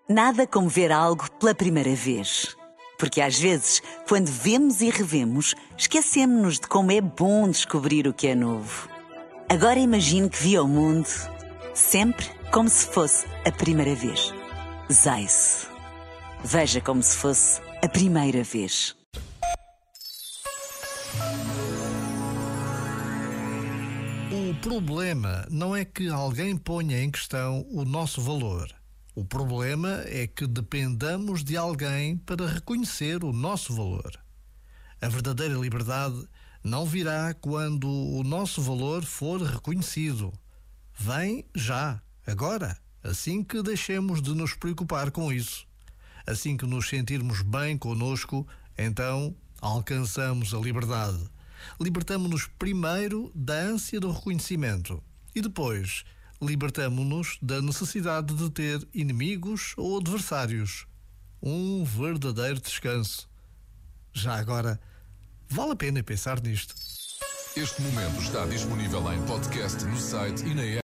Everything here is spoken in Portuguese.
Nada como ver algo pela primeira vez. Porque às vezes, quando vemos e revemos, esquecemos-nos de como é bom descobrir o que é novo. Agora imagine que viu o mundo sempre como se fosse a primeira vez. Zais. Veja como se fosse a primeira vez. O problema não é que alguém ponha em questão o nosso valor. O problema é que dependamos de alguém para reconhecer o nosso valor. A verdadeira liberdade não virá quando o nosso valor for reconhecido. Vem já, agora, assim que deixemos de nos preocupar com isso. Assim que nos sentirmos bem conosco, então alcançamos a liberdade. Libertamo-nos primeiro da ânsia do reconhecimento e depois libertamo-nos da necessidade de ter inimigos ou adversários. Um verdadeiro descanso. Já agora, vale a pena pensar nisto. Este momento está disponível em podcast no site e na app.